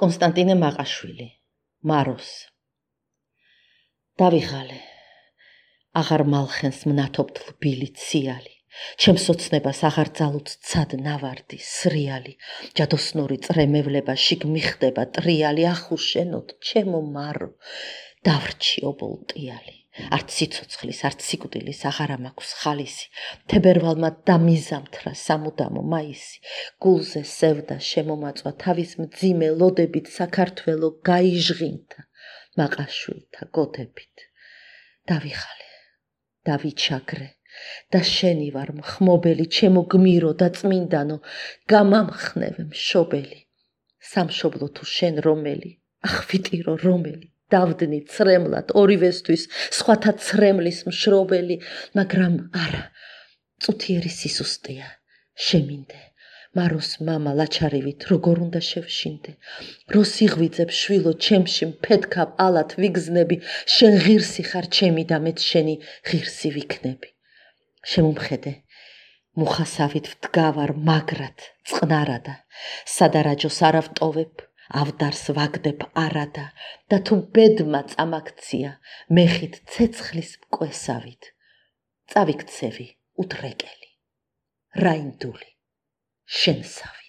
კონსტანტინე მაყაშვილი, მაროს. დავიღალე, აღარ მალხენს მნათობთ ლბილი ციალი, ჩემს ოცნებას აღარ ძალუც ცად ნავარდი, სრიალი, ჯადოსნური წრემევლება შიგ მიხდება ტრიალი, ახუშენოთ, ჩემო მარო, დავრჩი ობოლტიალი. არც სიცოცხლის, არც სიკვდილის აღარა მაქვს ხალისი, თებერვალმა დამიზამთრა სამუდამო მაისი, გულზე სევდა შემომაწვა თავის მძიმე ლოდებით საქართველო გაიჟღინთა მაყაშვილთა გოდებით. დავიხალე, დავიჩაგრე და შენი ვარ მხმობელი, ჩემო გმირო და წმინდანო, გამამხნევ მშობელი. სამშობლო თუ შენ რომელი, ახვიტირო რომელი, დავდნი ცრემლად ორივესთვის, სხვათა ცრემლის მშრობელი, მაგრამ არა, წუთიერი სისუსტეა, შემინდე, მაროს მამა ლაჩარივით როგორ უნდა შევშინდე, რო სიღვიძებ შვილო ჩემში მფეთქავ ალათ ვიგზნები, შენ ღირსი ხარ ჩემი და მეც შენი ღირსი ვიქნები. შემომხედე, მუხასავით ვდგავარ მაგრად, წყნარადა, სადარაჯოს არ ავტოვებ, ავდარს ვაგდებ არადა და თუ ბედმა წამაქცია, მეხით ცეცხლის მკვესავით, წავიქცევი უდრეკელი, რაინდული, შენსავი.